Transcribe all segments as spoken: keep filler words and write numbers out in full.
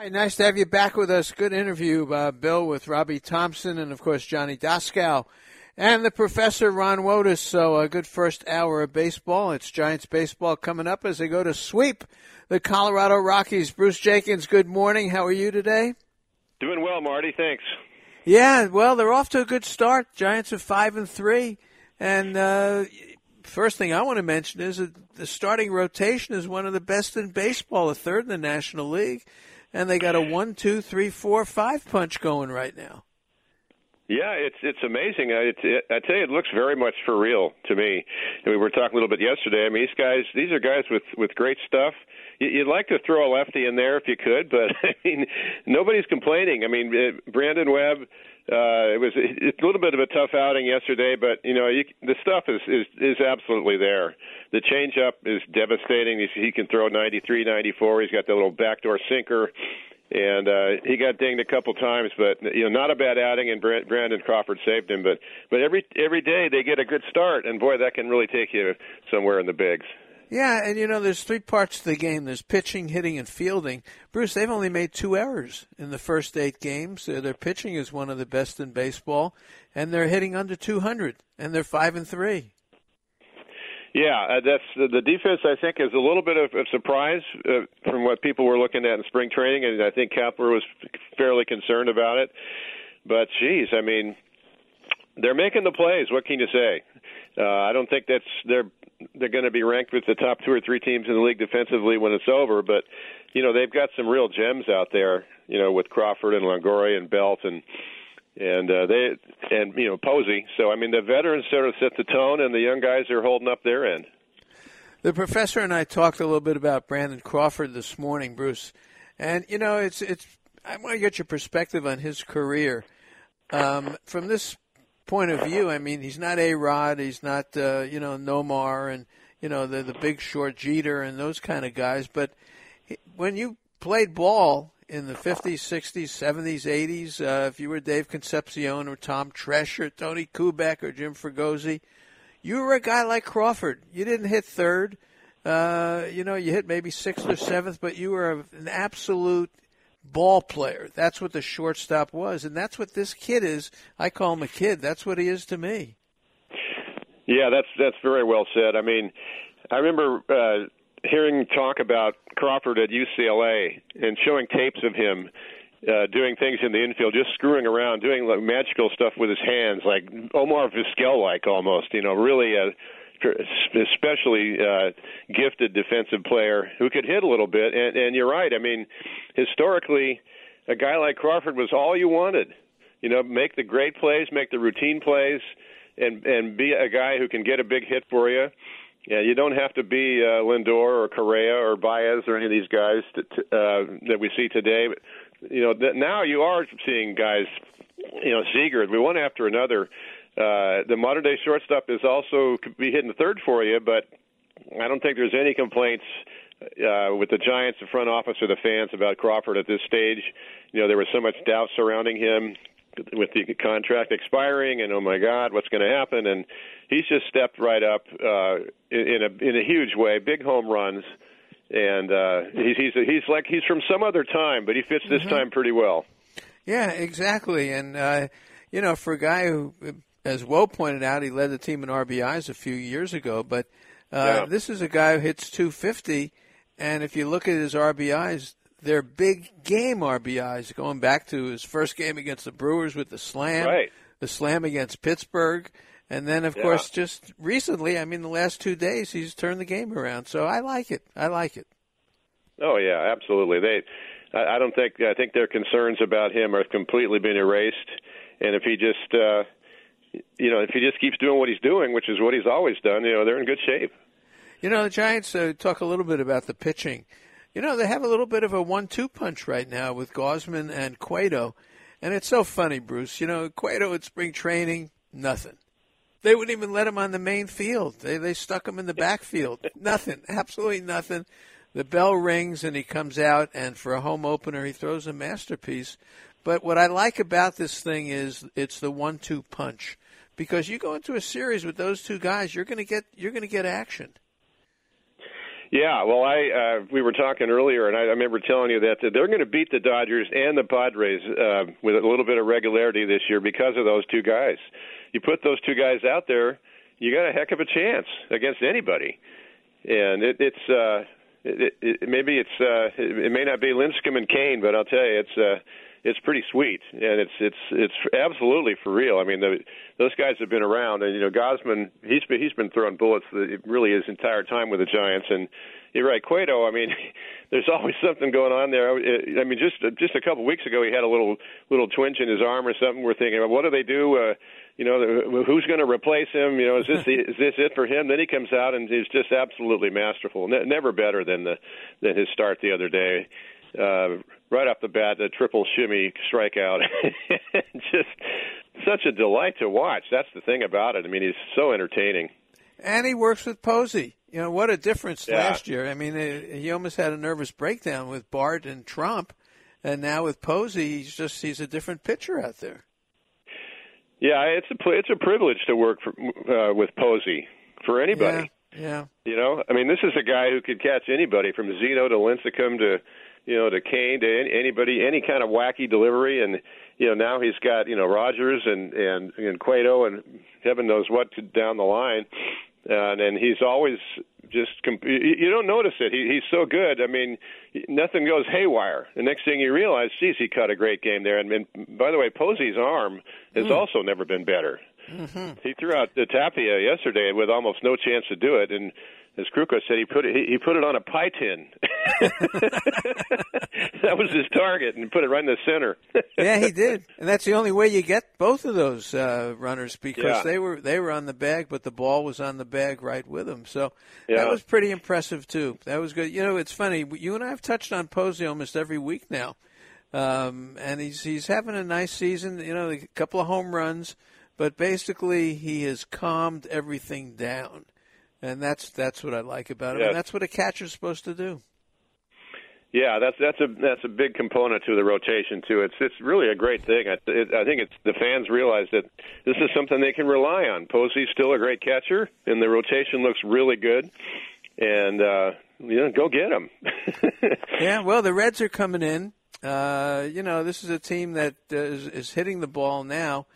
Hi, nice to have you back with us. Good interview, uh, Bill, with Robbie Thompson and, of course, Johnny Daskal and the professor, Ron Wotus. So a good first hour of baseball. It's Giants baseball coming up as they go to sweep the Colorado Rockies. Bruce Jenkins, good morning. How are you today? Doing well, Marty. Thanks. Yeah, well, they're off to a good start. Giants are five and three. And uh, first thing I want to mention is that the starting rotation is one of the best in baseball, a third in the National League. And they got a one, two, three, four, five punch going right now. Yeah, it's it's amazing. I, it, I tell you, it looks very much for real to me. And we were talking a little bit yesterday. I mean, these guys, these are guys with, with great stuff. You'd like to throw a lefty in there if you could, but I mean, nobody's complaining. I mean, Brandon Webb, uh, it was it's a little bit of a tough outing yesterday, but you know, you, the stuff is, is is absolutely there. The changeup is devastating. He, he can throw ninety-three, ninety-four. He's got the little backdoor sinker, and uh, he got dinged a couple times, but you know, not a bad outing. And Brandon Crawford saved him. But but every every day they get a good start, and boy, that can really take you somewhere in the bigs. Yeah, and, you know, there's three parts to the game. There's pitching, hitting, and fielding. Bruce, they've only made two errors in the first eight games. Uh, their pitching is one of the best in baseball, and they're hitting under two hundred, and they're five and three. Yeah, uh, that's the, the defense, I think, is a little bit of a surprise uh, from what people were looking at in spring training, and I think Kepler was fairly concerned about it. But, geez, I mean, they're making the plays. What can you say? Uh, I don't think that's they're they're going to be ranked with the top two or three teams in the league defensively when it's over. But you know, they've got some real gems out there. You know, with Crawford and Longoria and Belt and and uh, they and you know Posey. So I mean, the veterans sort of set the tone, and the young guys are holding up their end. The professor and I talked a little bit about Brandon Crawford this morning, Bruce, and you know, it's it's. I want to get your perspective on his career um, from this point of view. I mean, he's not A-Rod, he's not, uh, you know, Nomar and, you know, the, the big short Jeter and those kind of guys. But he, when you played ball in the fifties, sixties, seventies, eighties, uh, if you were Dave Concepcion or Tom Tresh or Tony Kubek or Jim Fregosi, you were a guy like Crawford. You didn't hit third. Uh, you know, you hit maybe sixth or seventh, but you were an absolute ball player. That's what the shortstop was, and that's what this kid is. I call him a kid. That's what he is to me. Yeah, that's that's very well said. I mean, I remember uh, hearing talk about Crawford at U C L A and showing tapes of him uh, doing things in the infield, just screwing around, doing like magical stuff with his hands, like Omar Vizquel-like almost. You know, really a especially uh, gifted defensive player who could hit a little bit. And, and you're right. I mean, historically, a guy like Crawford was all you wanted. You know, make the great plays, make the routine plays, and and be a guy who can get a big hit for you. Yeah, you don't have to be uh, Lindor or Correa or Baez or any of these guys that, uh, that we see today. But, you know, that now you are seeing guys, you know, Seager, we one after another. Uh, the modern-day shortstop is also could be hitting the third for you, but I don't think there's any complaints uh, with the Giants, the front office, or the fans about Crawford at this stage. You know, there was so much doubt surrounding him with the contract expiring, and oh my God, what's going to happen? And he's just stepped right up uh, in a in a huge way, big home runs, and uh, he's he's he's like he's from some other time, but he fits this mm-hmm. time pretty well. Yeah, exactly, and uh, you know, for a guy who, as Woe pointed out, he led the team in R B Is a few years ago, but uh, yeah. this is a guy who hits two fifty, and if you look at his R B Is, they're big game R B Is, going back to his first game against the Brewers with the slam, right. the slam against Pittsburgh, and then, of yeah. course, just recently, I mean, the last two days, he's turned the game around. So I like it. I like it. Oh, yeah, absolutely. They, I, I don't think, I think their concerns about him are completely been erased, and if he just... Uh, You know, if he just keeps doing what he's doing, which is what he's always done, you know, they're in good shape. You know, the Giants uh, talk a little bit about the pitching. You know, they have a little bit of a one two punch right now with Gausman and Cueto. And it's so funny, Bruce. You know, Cueto at spring training, nothing. They wouldn't even let him on the main field. They they stuck him in the backfield. Nothing, absolutely nothing. The bell rings and he comes out, and for a home opener, he throws a masterpiece. But what I like about this thing is it's the one two punch. Because you go into a series with those two guys, you're going to get you're going to get action. Yeah, well, I uh, we were talking earlier, and I, I remember telling you that they're going to beat the Dodgers and the Padres uh, with a little bit of regularity this year because of those two guys. You put those two guys out there, you got a heck of a chance against anybody. And it, it's uh, it, it, maybe it's uh, it, it may not be Lincecum and Kane, but I'll tell you, it's uh, it's pretty sweet, and it's it's it's absolutely for real. I mean, the, those guys have been around, and you know, Gausman, he's been he's been throwing bullets really his entire time with the Giants, and you're right, Cueto. I mean, there's always something going on there. I mean, just just a couple of weeks ago, he had a little little twinge in his arm or something. We're thinking, well, what do they do? Uh, you know, who's going to replace him? You know, is this the, is this it for him? Then he comes out and he's just absolutely masterful. Ne- never better than the than his start the other day. Uh, right off the bat, a triple shimmy strikeout. Just such a delight to watch. That's the thing about it. I mean, he's so entertaining. And he works with Posey. You know, what a difference yeah. last year. I mean, he almost had a nervous breakdown with Bart and Trump. And now with Posey, he's just he's a different pitcher out there. Yeah, it's a it's a privilege to work for, uh, with Posey for anybody. Yeah, yeah. You know, I mean, this is a guy who could catch anybody from Zeno to Lincecum to, you know, to Kane to any, anybody, any kind of wacky delivery. And, you know, now he's got, you know, Rogers and, and, and Cueto and heaven knows what to, down the line. Uh, and he's always just – you don't notice it. He, he's so good. I mean, nothing goes haywire. The next thing you realize, geez, he cut a great game there. And, and by the way, Posey's arm has mm. also never been better. Mm-hmm. He threw out the Tapia yesterday with almost no chance to do it, and as Kruko said, he put it he, he put it on a pie tin. That was his target, and put it right in the center. Yeah, he did, and that's the only way you get both of those uh, runners because yeah. they were they were on the bag, but the ball was on the bag right with them. So yeah. that was pretty impressive too. That was good. You know, it's funny. You and I have touched on Posey almost every week now, um, and he's he's having a nice season. You know, a couple of home runs. But basically, he has calmed everything down, and that's that's what I like about him. Yes. And that's what a catcher's supposed to do. Yeah, that's that's a that's a big component to the rotation too. It's it's really a great thing. I, it, I think it's the fans realize that this is something they can rely on. Posey's still a great catcher, and the rotation looks really good. And uh, you know, go get him. Yeah, well, the Reds are coming in. Uh, you know, this is a team that uh, is, is hitting the ball now.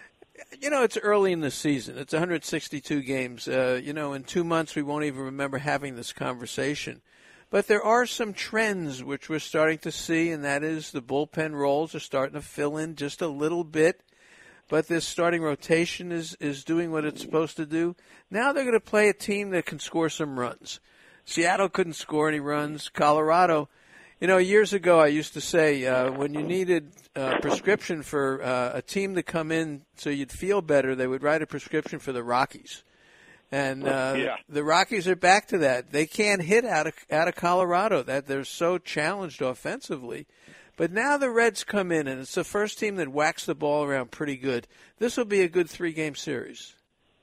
You know, it's early in the season. It's one hundred sixty-two games. Uh, you know, in two months we won't even remember having this conversation. But there are some trends which we're starting to see, and that is the bullpen roles are starting to fill in just a little bit. But this starting rotation is, is doing what it's supposed to do. Now they're going to play a team that can score some runs. Seattle couldn't score any runs. Colorado, you know, years ago I used to say uh, when you needed a prescription for uh, a team to come in so you'd feel better, they would write a prescription for the Rockies. And uh, yeah. the Rockies are back to that. They can't hit out of out of Colorado. That they're so challenged offensively. But now the Reds come in, and it's the first team that whacks the ball around pretty good. This will be a good three-game series.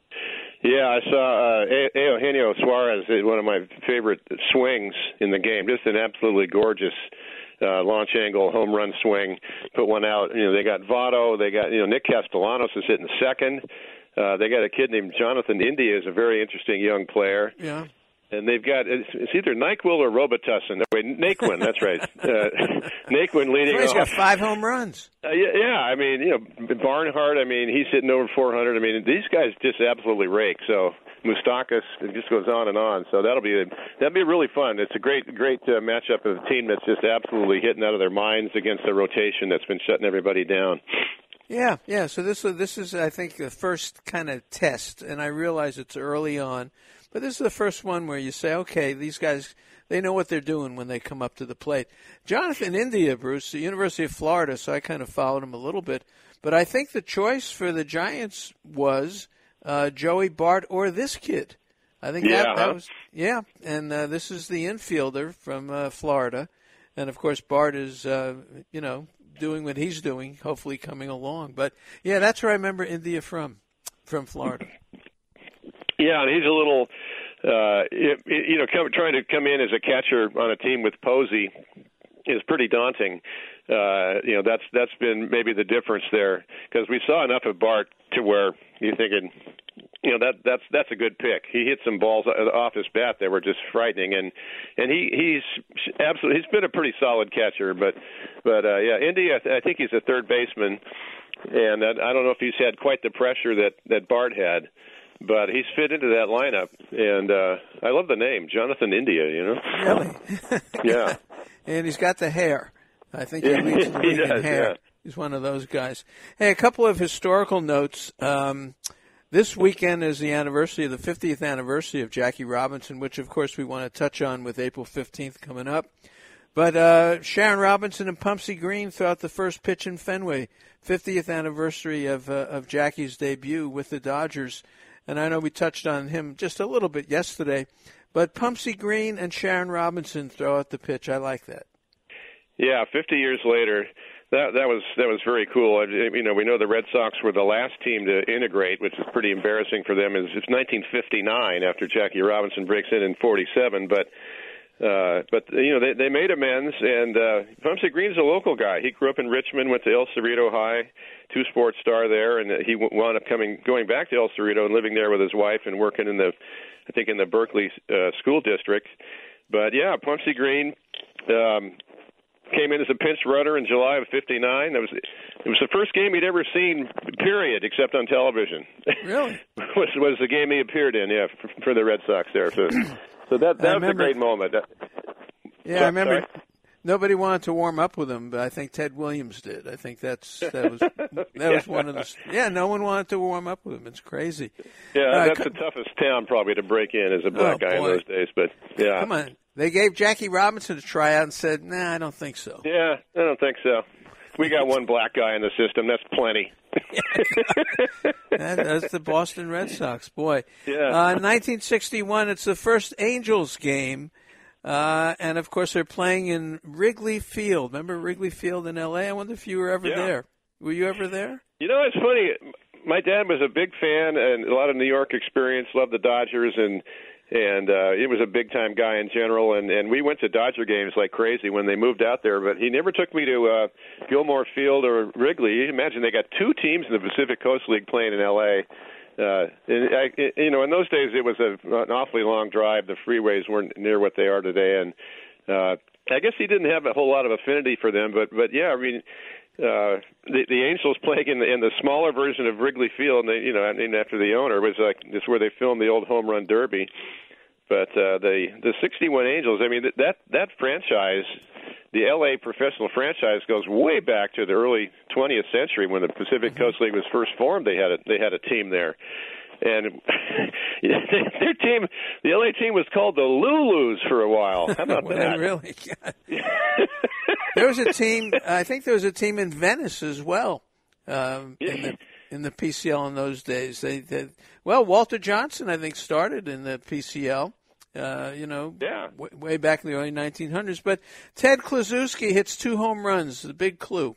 Yeah, I saw uh, Eugenio Suarez, one of my favorite swings in the game. Just an absolutely gorgeous uh, launch angle home run swing. Put one out. You know, they got Votto. They got you know Nick Castellanos is hitting second. Uh, they got a kid named Jonathan India, is a very interesting young player. Yeah. And they've got, it's, it's either NyQuil or Robitussin. Wait, Naquin, that's right. Uh, Naquin leading He's off. got five home runs. Uh, yeah, yeah, I mean, you know, Barnhart, I mean, he's hitting over four hundred. I mean, these guys just absolutely rake. So Moustakas, it just goes on and on. So that'll be, a, that'll be really fun. It's a great, great uh, matchup of a team that's just absolutely hitting out of their minds against a rotation that's been shutting everybody down. Yeah, yeah. So this this is, I think, the first kind of test, and I realize it's early on, but this is the first one where you say, okay, these guys, they know what they're doing when they come up to the plate. Jonathan India, Bruce, the University of Florida, so I kind of followed him a little bit, but I think the choice for the Giants was uh, Joey Bart or this kid. I think yeah, that, that huh? was, yeah, and uh, this is the infielder from uh, Florida, and of course Bart is, uh, you know, doing what he's doing, hopefully coming along. But, yeah, that's where I remember India from, from Florida. Yeah, and he's a little, uh, you know, come, trying to come in as a catcher on a team with Posey. is pretty daunting. Uh, you know, that's that's been maybe the difference there, because we saw enough of Bart to where you're thinking, you know, that that's that's a good pick. He hit some balls off his bat that were just frightening, and and he he's absolutely he's been a pretty solid catcher. But but uh, yeah, Indy, I, th- I think he's a third baseman, and I, I don't know if he's had quite the pressure that that Bart had. But he's fit into that lineup, and uh, I love the name, Jonathan India, you know? Really? Yeah. And he's got the hair. I think he leads the league in hair. Yeah. He's one of those guys. Hey, a couple of historical notes. Um, this weekend is the anniversary of the fiftieth anniversary of Jackie Robinson, which, of course, we want to touch on with April fifteenth coming up. But uh, Sharon Robinson and Pumpsie Green threw out the first pitch in Fenway, fiftieth anniversary of uh, of Jackie's debut with the Dodgers. And I know we touched on him just a little bit yesterday, but Pumpsie Green and Sharon Robinson throw out the pitch. I like that. Yeah, fifty years later, that that was that was very cool. You know, we know the Red Sox were the last team to integrate, which is pretty embarrassing for them. It's nineteen fifty-nine after Jackie Robinson breaks in in forty-seven, but uh, but you know they they made amends. And uh, Pumpsie Green's a local guy. He grew up in Richmond, went to El Cerrito High, two-sport star there, and he wound up coming going back to El Cerrito and living there with his wife and working in the, I think in the Berkeley uh, school district. But yeah, Pumpsie Green um, came in as a pinch runner in July of fifty-nine. That was it was the first game he'd ever seen, period, except on television. Really? was was the game he appeared in? Yeah, for, for the Red Sox there. So, so that that was a great moment. Yeah, so, I remember. Sorry. Nobody wanted to warm up with him, but I think Ted Williams did. I think that's that was that yeah. was one of the yeah. No one wanted to warm up with him. It's crazy. Yeah, uh, that's co- the toughest town probably to break in as a black oh, guy boy. in those days. But yeah, come on. They gave Jackie Robinson a tryout and said, "Nah, I don't think so." Yeah, I don't think so. We got one black guy in the system. That's plenty. that, that's the Boston Red Sox, boy. Yeah. Uh, nineteen sixty-one. It's the first Angels game. Uh, and, of course, they're playing in Wrigley Field. Remember Wrigley Field in L A? I wonder if you were ever yeah. there. Were you ever there? You know, it's funny. My dad was a big fan and a lot of New York experience, loved the Dodgers, and and uh, he was a big-time guy in general. And, and we went to Dodger games like crazy when they moved out there, but he never took me to uh, Gilmore Field or Wrigley. You imagine they got two teams in the Pacific Coast League playing in L A Uh, and I, you know, in those days it was a, an awfully long drive. The freeways weren't near what they are today, and uh, I guess he didn't have a whole lot of affinity for them. But, but yeah, I mean, uh, the, the Angels playing in the, in the smaller version of Wrigley Field, and they, you know, named after the owner, was like this where they filmed the old home run derby. But uh, the the sixty-one Angels, I mean, that that franchise, the L A professional franchise, goes way back to the early twentieth century when the Pacific Coast League was first formed. They had a they had a team there, and their team, the L A team, was called the Lulus for a while. How about well, that? Really? There was a team. I think there was a team in Venice as well. Um, in the in the P C L in those days, they, they well, Walter Johnson, I think, started in the P C L. Uh, you know, yeah. w- way back in the early nineteen hundreds. But Ted Kluszewski hits two home runs, the big clue.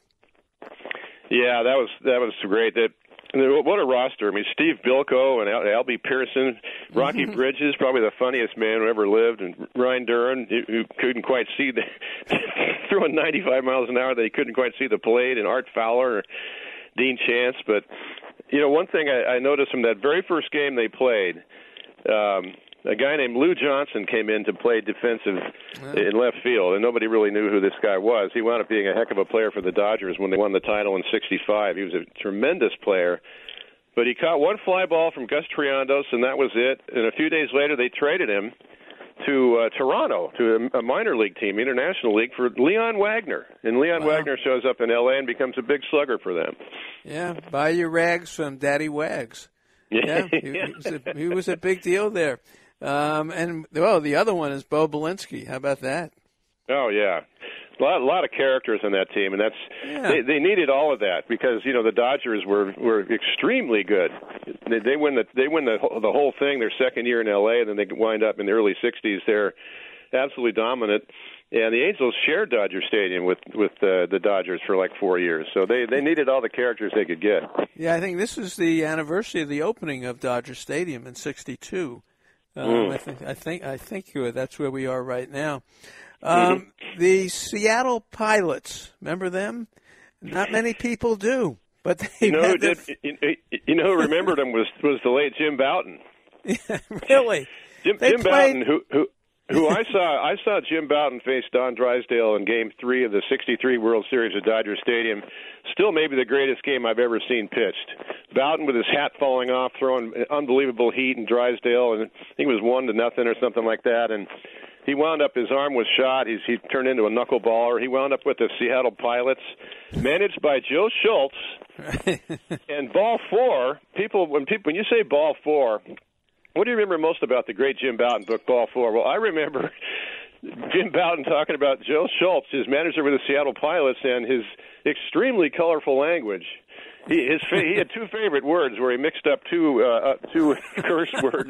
Yeah, that was that was great. That what a roster! I mean, Steve Bilko and Al- Albie Pearson, Rocky Bridges, probably the funniest man who ever lived, and Ryan Duran, who, who couldn't quite see the throwing ninety-five miles an hour that he couldn't quite see the plate, and Art Fowler, Dean Chance. But you know, one thing I, I noticed from that very first game they played. Um, A guy named Lou Johnson came in to play defensive in left field, and nobody really knew who this guy was. He wound up being a heck of a player for the Dodgers when they won the title in sixty-five. He was a tremendous player. But he caught one fly ball from Gus Triandos, and that was it. And a few days later, they traded him to uh, Toronto, to a, a minor league team, International League, for Leon Wagner. And Leon wow. Wagner shows up in L A and becomes a big slugger for them. Yeah, buy your rags from Daddy Wags. Yeah, he, he, was a, he was a big deal there. Um, and, well, the other one is Bo Belinsky. How about that? Oh, yeah. A lot, a lot of characters on that team, and that's yeah. they, they needed all of that because, you know, the Dodgers were, were extremely good. They, they win the they win the, the whole thing their second year in L A, and then they wind up in the early sixties. They're absolutely dominant. And the Angels shared Dodger Stadium with with uh, the Dodgers for like four years, so they, they needed all the characters they could get. Yeah, I think this is the anniversary of the opening of Dodger Stadium in sixty-two. Um, mm. I think I think I think that's where we are right now. Um, mm-hmm. The Seattle Pilots, remember them? Not many people do, but they you know who did. F- you, you know who remembered them was was the late Jim Bouton. Yeah, really? Jim, Jim Bouton, who who who I saw I saw Jim Bouton face Don Drysdale in Game Three of the sixty-three World Series at Dodger Stadium. Still, maybe the greatest game I've ever seen pitched. Bouton with his hat falling off, throwing unbelievable heat, and Drysdale, and I think it was one to nothing or something like that, and. He wound up, his arm was shot. He's, he turned into a knuckleballer. He wound up with the Seattle Pilots, managed by Joe Schultz. And ball four, people when people when you say ball four, what do you remember most about the great Jim Bouton book, Ball Four? Well, I remember Jim Bouton talking about Joe Schultz, his manager with the Seattle Pilots, and his extremely colorful language. He, his, he had two favorite words where he mixed up two uh, uh, two curse words.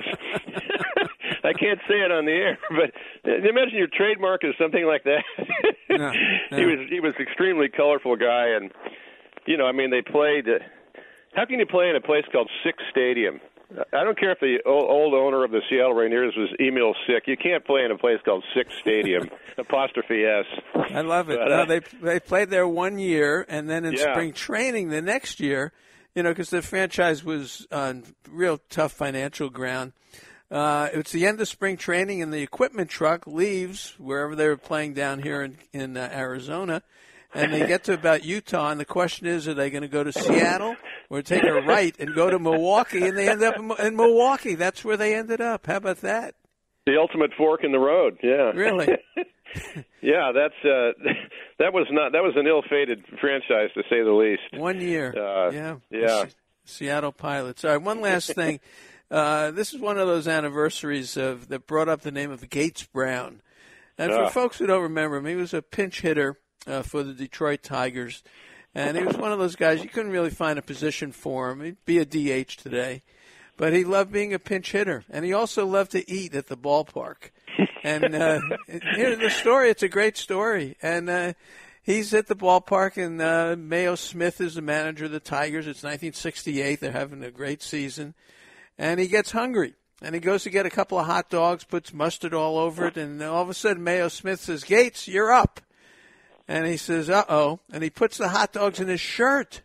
I can't say it on the air, but imagine your trademark is something like that. no, no. He was he was extremely colorful guy, and you know, I mean, they played. Uh, how can you play in a place called Sick Stadium? I don't care if the old, old owner of the Seattle Rainiers was Emil Sick. You can't play in a place called Sick Stadium. Apostrophe S. I love it. But, uh, no, they they played there one year, and then in yeah. spring training the next year, you know, because the franchise was on real tough financial ground. Uh, it's the end of spring training, and the equipment truck leaves wherever they were playing down here in, in uh, Arizona, and they get to about Utah, and the question is, are they going to go to Seattle or take a right and go to Milwaukee? And they end up in, in Milwaukee. That's where they ended up. How about that? The ultimate fork in the road, yeah. Really? yeah, that's uh, that was not that was an ill-fated franchise, to say the least. One year, uh, yeah, yeah. Seattle Pilots. All right, one last thing. Uh, this is one of those anniversaries of, that brought up the name of Gates Brown. And for uh. folks who don't remember him, he was a pinch hitter uh, for the Detroit Tigers. And he was one of those guys, you couldn't really find a position for him. He'd be a D H today. But he loved being a pinch hitter. And he also loved to eat at the ballpark. And uh, here's the story. It's a great story. And uh, he's at the ballpark, and uh, Mayo Smith is the manager of the Tigers. It's nineteen sixty-eight. They're having a great season. And he gets hungry, and he goes to get a couple of hot dogs, puts mustard all over it, and all of a sudden Mayo Smith says, "Gates, you're up." And he says, "Uh-oh," and he puts the hot dogs in his shirt.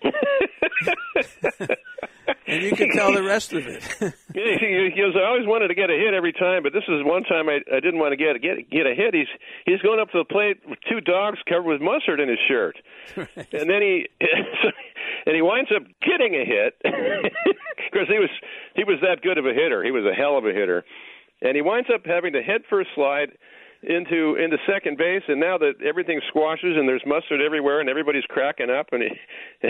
And you can tell the rest of it. he goes, "I always wanted to get a hit every time, but this is one time I, I didn't want to get get get a hit." He's he's going up to the plate with two dogs covered with mustard in his shirt, right. and then he and he winds up getting a hit because he was he was that good of a hitter. He was a hell of a hitter, and he winds up having to head first slide into into second base, and now that everything squashes and there's mustard everywhere and everybody's cracking up, and he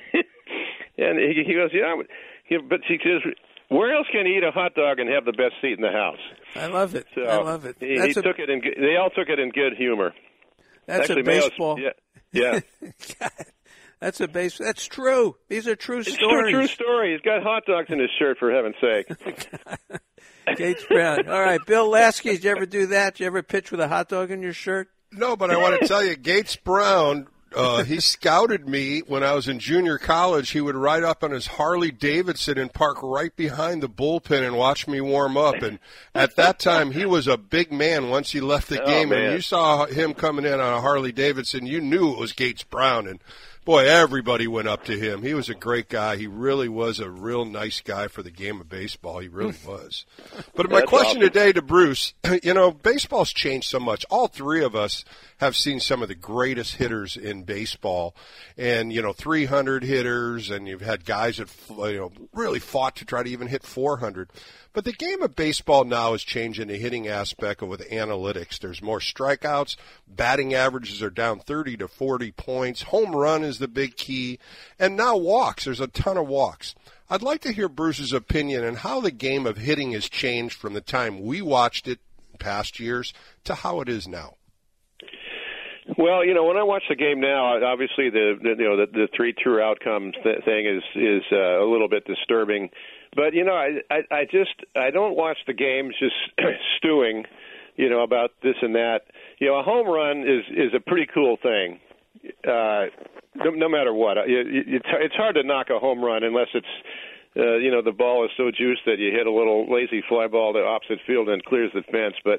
and he, he goes, yeah, but he says, where else can he eat a hot dog and have the best seat in the house? I love it. So I love it. He, he a, took it in. They all took it in good humor. That's Actually, a baseball. Mayo's, yeah. yeah. That's a base. That's true. These are true it's stories. It's a true story. He's got hot dogs in his shirt, for heaven's sake. Gates Brown. All right, Bill Lasky, did you ever do that? Did you ever pitch with a hot dog in your shirt? No, but I want to tell you, Gates Brown, uh, he scouted me when I was in junior college. He would ride up on his Harley Davidson and park right behind the bullpen and watch me warm up. And at that time, he was a big man once he left the oh, game. Man. And you saw him coming in on a Harley Davidson, you knew it was Gates Brown. And boy, everybody went up to him. He was a great guy. He really was a real nice guy for the game of baseball. He really was. But my That's question awesome. today to Bruce, you know, baseball's changed so much. All three of us have seen some of the greatest hitters in baseball, and, you know, three hundred hitters, and you've had guys that, you know, really fought to try to even hit four hundred. But the game of baseball now is changing the hitting aspect with analytics. There's more strikeouts. Batting averages are down thirty to forty points. Home run is the big key. And now walks. There's a ton of walks. I'd like to hear Bruce's opinion on how the game of hitting has changed from the time we watched it in past years to how it is now. Well, you know, when I watch the game now, obviously the, the you know the, the three true outcomes th- thing is is uh, a little bit disturbing. But you know, I, I I just I don't watch the games just stewing, you know, about this and that. You know, a home run is is a pretty cool thing, uh, no, no matter what. It, it, it's hard to knock a home run unless it's uh, you know the ball is so juiced that you hit a little lazy fly ball to opposite field and clears the fence. But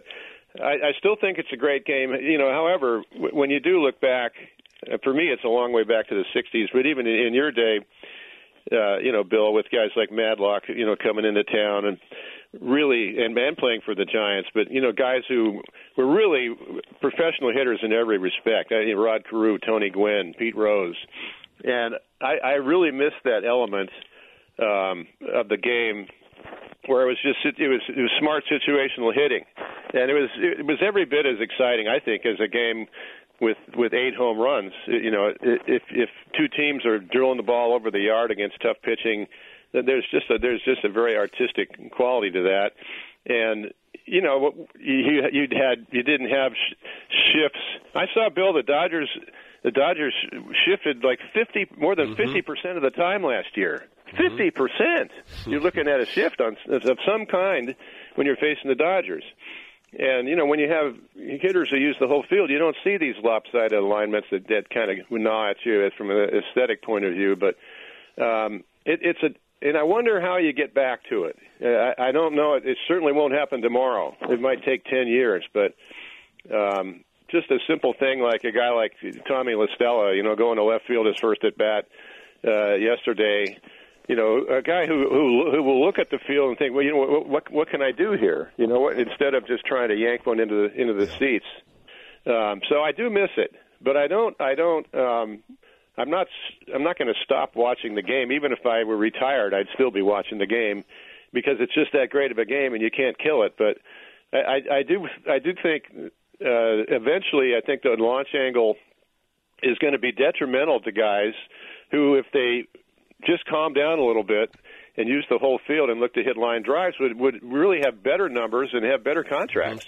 I, I still think it's a great game. You know, however, w- when you do look back, uh, for me, it's a long way back to the sixties. But even in, in your day, uh, you know, Bill, with guys like Madlock, you know, coming into town and really and man playing for the Giants, but you know, guys who were really professional hitters in every respect. I mean, Rod Carew, Tony Gwynn, Pete Rose, and I, I really miss that element um, of the game where it was just it was it was smart situational hitting, and it was it was every bit as exciting, I think, as a game with with eight home runs. You know, if if two teams are drilling the ball over the yard against tough pitching, then there's just a there's just a very artistic quality to that, and you know you you'd had you didn't have sh- shifts. I saw Bill the Dodgers the Dodgers shifted like fifty more than fifty mm-hmm. percent of the time last year. Fifty percent. You're looking at a shift on of some kind when you're facing the Dodgers, and you know when you have hitters who use the whole field, you don't see these lopsided alignments that, that kind of gnaw at you from an aesthetic point of view. But um, it, it's a, and I wonder how you get back to it. I, I don't know. It, it certainly won't happen tomorrow. It might take ten years, but. Um, just a simple thing like a guy like Tommy La Stella, you know, going to left field his first at bat uh, yesterday. You know, a guy who, who who will look at the field and think, well, you know, what what, what can I do here? You know, what, instead of just trying to yank one into the into the seats. Um, so I do miss it, but I don't. I don't. Um, I'm not. I'm not going to stop watching the game. Even if I were retired, I'd still be watching the game because it's just that great of a game, and you can't kill it. But I, I, I do. I do think uh, eventually, I think the launch angle is going to be detrimental to guys who, if they just calm down a little bit and use the whole field and look to hit line drives, would, would really have better numbers and have better contracts.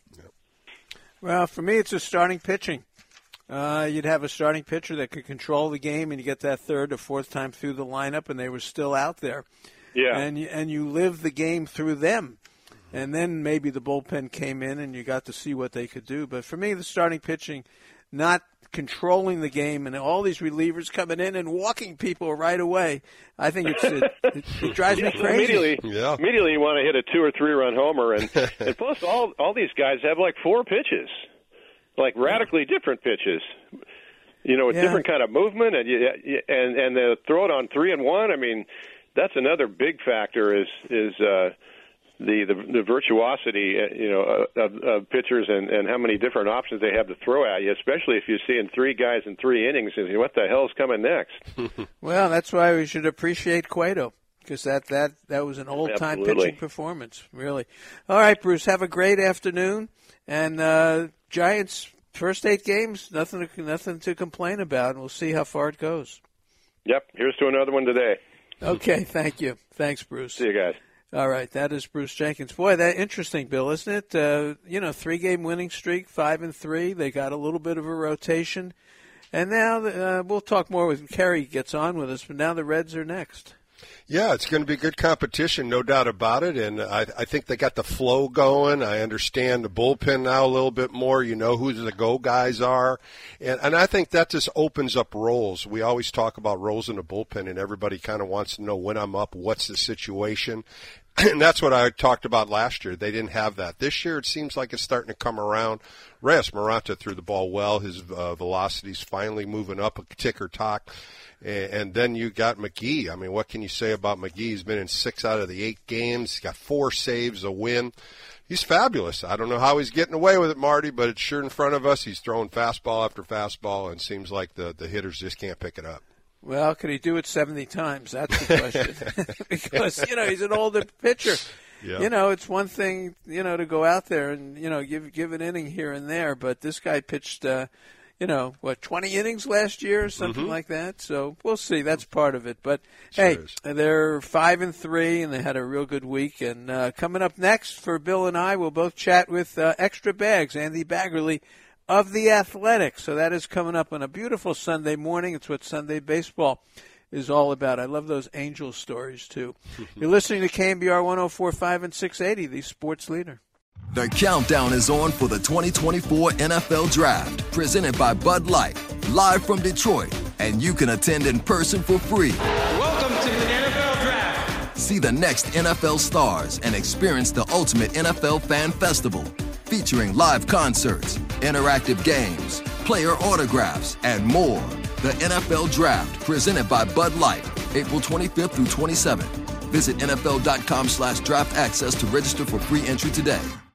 Well, for me, it's just starting pitching. Uh, you'd have a starting pitcher that could control the game, and you get that third or fourth time through the lineup, and they were still out there. Yeah. And you, and you live the game through them. And then maybe the bullpen came in, and you got to see what they could do. But for me, the starting pitching, not controlling the game, and all these relievers coming in and walking people right away. I think it's it, it, it drives me crazy. Immediately, yeah. immediately you want to hit a two or three run homer, and, and plus all all these guys have like four pitches, like radically different pitches. You know, with yeah. different kind of movement, and you, and and they throw it on three and one. I mean, that's another big factor is is. Uh, The, the the virtuosity, you know, of, of pitchers and, and how many different options they have to throw at you, especially if you're seeing three guys in three innings. And what the hell's coming next? Well, that's why we should appreciate Cueto, because that, that, that was an old-time Absolutely. pitching performance, really. All right, Bruce, have a great afternoon. And uh, Giants, first eight games, nothing to, nothing to complain about, and we'll see how far it goes. Yep, here's to another one today. Okay, thank you. Thanks, Bruce. See you guys. All right, that is Bruce Jenkins. Boy, that interesting, Bill, isn't it? Uh, you know, three-game winning streak, five and three. They got a little bit of a rotation, and now uh, we'll talk more when Kerry gets on with us. But now the Reds are next. Yeah, it's going to be good competition, no doubt about it. And I, I think they got the flow going. I understand the bullpen now a little bit more. You know who the go guys are. And, and I think that just opens up roles. We always talk about roles in the bullpen, and everybody kind of wants to know when I'm up, what's the situation. And that's what I talked about last year. They didn't have that. This year it seems like it's starting to come around. Reyes Maranta threw the ball well. His uh, velocity's finally moving up a tick or talk. And, and then you got McGee. I mean, what can you say about McGee? He's been in six out of the eight games. He's got four saves, a win. He's fabulous. I don't know how he's getting away with it, Marty, but it's sure in front of us. He's throwing fastball after fastball, and seems like the, the hitters just can't pick it up. Well, can he do it seventy times? That's the question. Because, you know, he's an older pitcher. Yeah. You know, it's one thing, you know, to go out there and, you know, give give an inning here and there. But this guy pitched, uh, you know, what, twenty innings last year or something mm-hmm. like that. So we'll see. That's part of it. But, sure hey, is. They're five and three, and they had a real good week. And uh, coming up next for Bill and I, we'll both chat with uh, Extra Bags, Andy Baggerly of The Athletic. So that is coming up on a beautiful Sunday morning. It's what Sunday baseball is all about. I love those Angels stories, too. You're listening to K M B R one oh four point five and six eighty, the sports leader. The countdown is on for the twenty twenty-four N F L Draft, presented by Bud Light, live from Detroit, and you can attend in person for free. Welcome to the N F L Draft. See the next N F L stars and experience the ultimate N F L fan festival. featuring live concerts, interactive games, player autographs, and more. The N F L Draft, presented by Bud Light, April twenty-fifth through twenty-seventh. Visit N F L dot com slash draft access to register for free entry today.